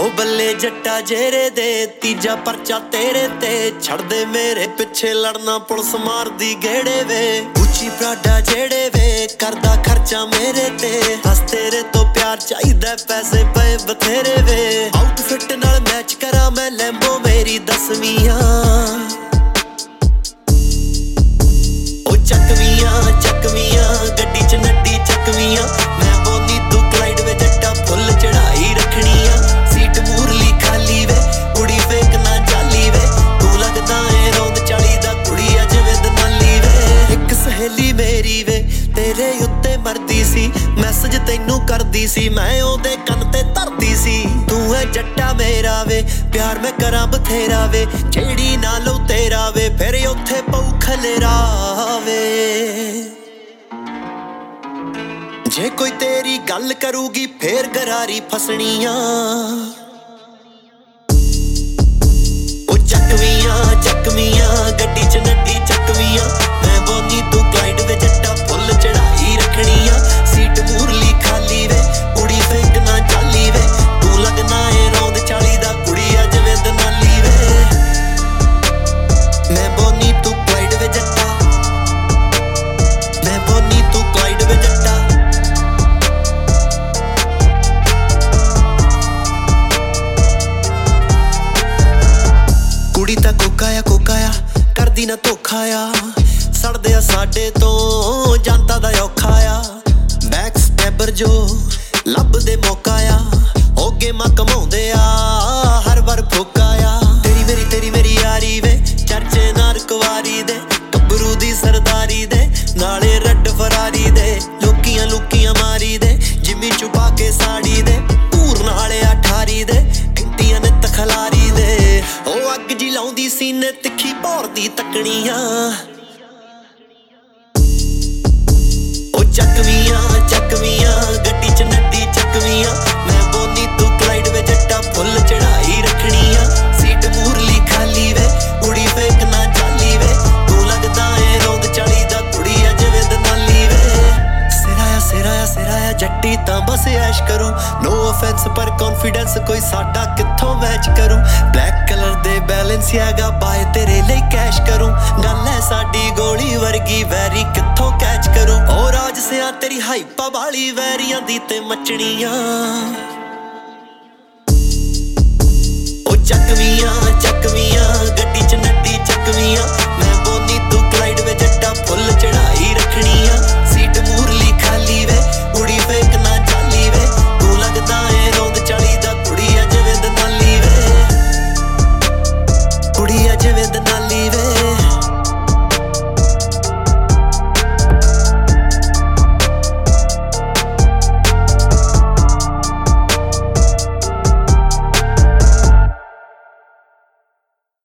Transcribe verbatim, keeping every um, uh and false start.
ओ बल्ले जट्टा जेरे दे तीजा परचा तेरे ते छड़ दे मेरे पिछे लड़ना पुलिस मार दी गेड़े वे उची प्राडा जेड़े वे करदा खर्चा मेरे ते हस तेरे तो प्यार चाहिदा पैसे पे बथेरे वे आउटफिट नाल मैच करा मैं लैम्बो मेरी दसवीं ओ चकवियां चकवियां गड्डी च नड्डी चकवियां मैं बोनी तू क्लाइड वे जट्टा फुल चढ़ाई रखनियां सीट मूरली खाली वे कुड़ी फेक ना जाली वे तू लगदा है रौंद चाली दा कुड़ी अज विद नाली वे एक सहेली मेरी वे तेरे उत्ते मरदी सी मैसेज तैनू करदी सी मैं ओदे कन ते धरदी सी तू है जट्टा मेरा वे प्यार मैं करा बथेरा वे जेड़ी नालों तेरा वे फिर उत्थे पऊ खलेरा वे जे कोई तेरी गल करूगी फिर गरारी फसनियां ओ चकवियां चकवियां गड्डी च नड्डी चकवियां मैं बोनी तू क्लाइड वे जट्टा फुल चढ़ाई रखनियां सीट मूरली खाली वे कुड़ी फेक ना जाली वे तू लगना है रौंद चाली दा कुड़ी अज विद नाली वे मैं बोनी तू क्लाइड वे जट्टा मैं बोनी तू क्लाइड वे जट्टा कुड़ी ता कोकाया कोकाया करदी ना धोखाया सड़दे साडे तो जनता दा औखा आ बैक स्टैबर जो लभदे मौका आ हो गेमां कमाउंदे आ हर बार फुकाया तेरी मेरी तेरी मेरी यारी वे चर्चे नार कुवारी दे कबरू दी सरदारी दे नाले रड फरारी दे लुकियां लुकियां मारी दे जिम्मी छुपा के साड़ी दे पूर नाले अठारी दे घंटियां नित खलारी दे ओ अग जी लाउंदी सीने तिखी भौरदी तकनियां ओ चकवियां चकवियां गड्डी च नड्डी चकवियां मैं बोनी तू क्लाइड वे जट्टा फुल चढ़ाई रखनियां सीट मूरली खाली वे कुड़ी फेक ना जाली वे तू लगदा है रौंद चाली दा कुड़ी अज विद नाली वे सिराया सिराया सिराया जट्टी तां बस ऐश करूं नो ऑफेंस पर कॉन्फिडेंस कोई साडा कित्थों मैच करूं ब्लैक कलर दे बैलेंसियागा बाय तेरे ਲਈ कैश करूं गल है साडी गोली वर्गी वैरी कित्थों कैच करूं ओ राज सिया तेरी हाइपा वाली वैरियां दी ते मचनियां ओ चकवियां चक